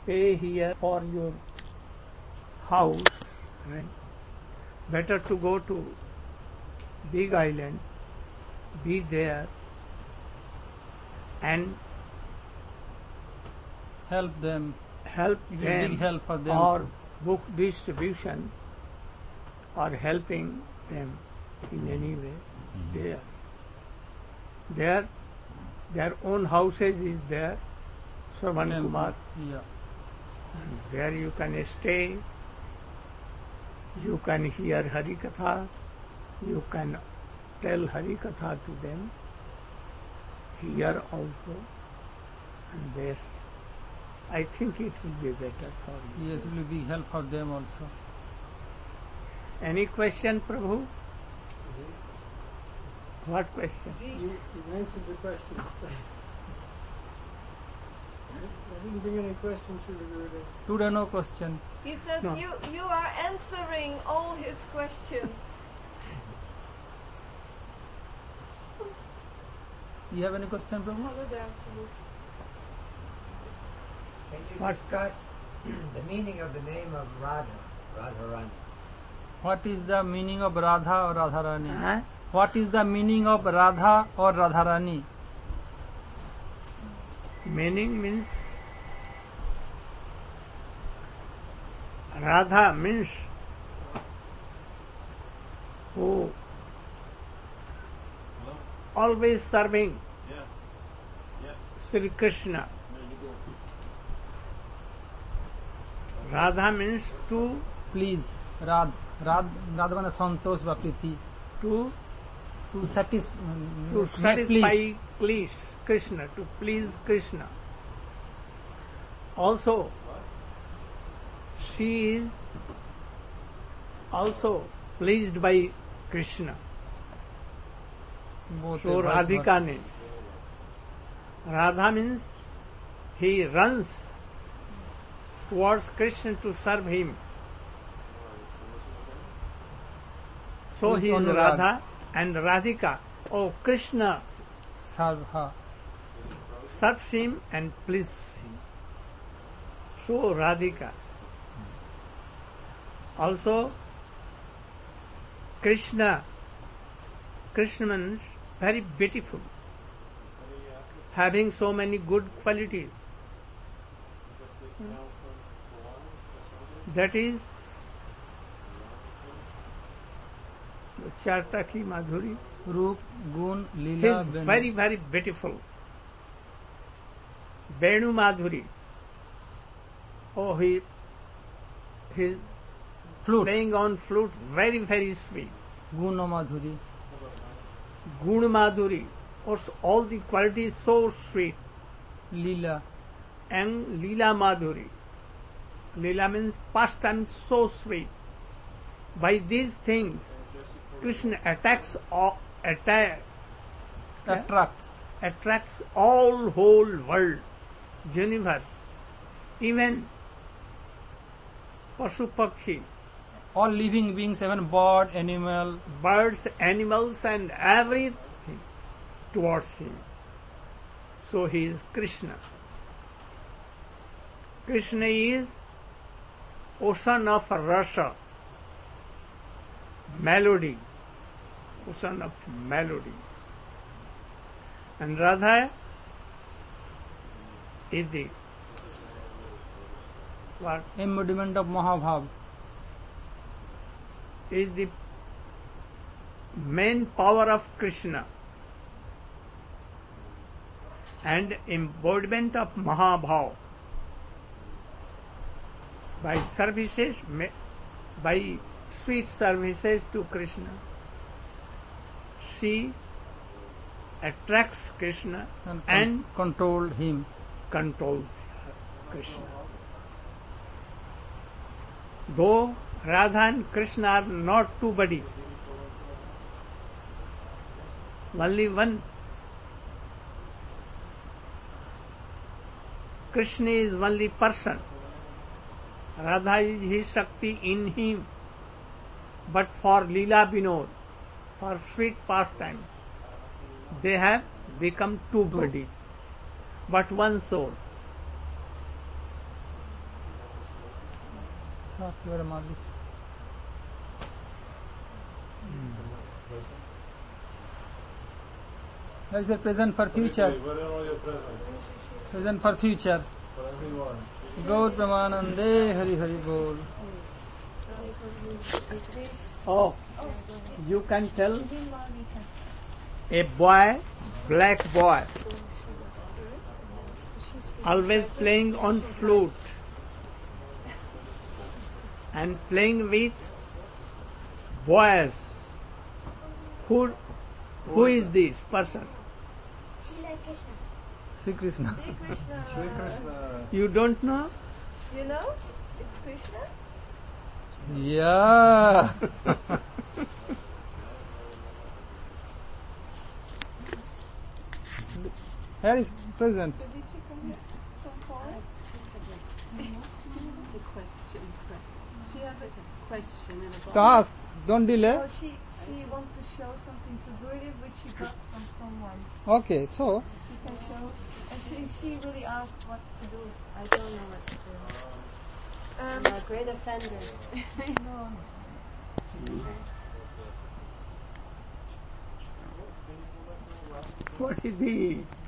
pay here for your house, right? Better to go to big island, be there, and help them. help It is them, big help for them. or book distribution, or helping them in any way. There, their own houses is there, Shravan Temple. Kumar. Yeah. There you can stay, you can hear Hari Katha, you can tell Hari Katha to them, here also, and this. I think it will be better for you. Yes, it will be help for them also. Any question, Prabhu? What question? You answered the questions. I didn't bring any questions for the Gurudev. Today no question. He said No. you are answering all his questions. You have any question, Prabhu? Hello there. Can you What? discuss the meaning of the name of Radha, Radharani? What is the meaning of Radha or Radharani? Huh? What is the meaning of Radha or Radharani? Meaning means Radha means who always serving Sri Krishna. Radha means to Please, Radha মানে সন্তোষ বা প্রীতি to to satisfy please Krishna, to please Krishna. Also, she is also pleased by Krishna. So Radhika name. Radha means he runs towards Krishna to serve him. So he is Anurag. Radha and Radhika. Oh, Krishna Sarva. serves him and pleases him. So Radhika. Also, Krishna means very beautiful, having so many good qualities. That is Charta ki Madhuri. रूप गुण He लीला is बेनु. very, very beautiful. Venu Madhuri. Oh, he's flute playing on flute, very, very sweet. गुण माधुरी Gun Madhuri. Also, all the qualities so sweet. Leela And Leela Madhuri. Leela means pastime so sweet. By these things, Krishna attracts all whole world, universe, even Pashu Pakshi, all living beings, even bird, animal, birds, animals, and everything towards him. So he is Krishna. Krishna is ocean of rasa, melody, ocean of melody. And Radha is the what embodiment of Mahabhav. is the main power of Krishna and embodiment of Mahabhav. By services, by sweet services to Krishna, she attracts Krishna and controlled him. controls Krishna. Though Radha and Krishna are not two body, only one. Krishna is only person. Radha is his Shakti in him. But for Leela Binod, for sweet pastime, they have become two bodies, but one soul. Saf your malis. There is a present for future. What are all your presents? Present for future. For everyone. Gaur Pramanande Hari Hari Bol. Oh, you can tell a boy, black boy, always playing on flute and playing with boys. Who is this person? Sri Krishna. Sri Krishna. Shri Krishna. You don't know? You know? It's Krishna. Yeah. Here is present. So did she come here? Come forward? It's a question. She has a Question and a To ask, don't delay. Oh, she wants to show something to Gurudev which she got from someone. Okay, so She can show, and she really asked what to do. I don't know what to do. I'm a great offender. No. What is he?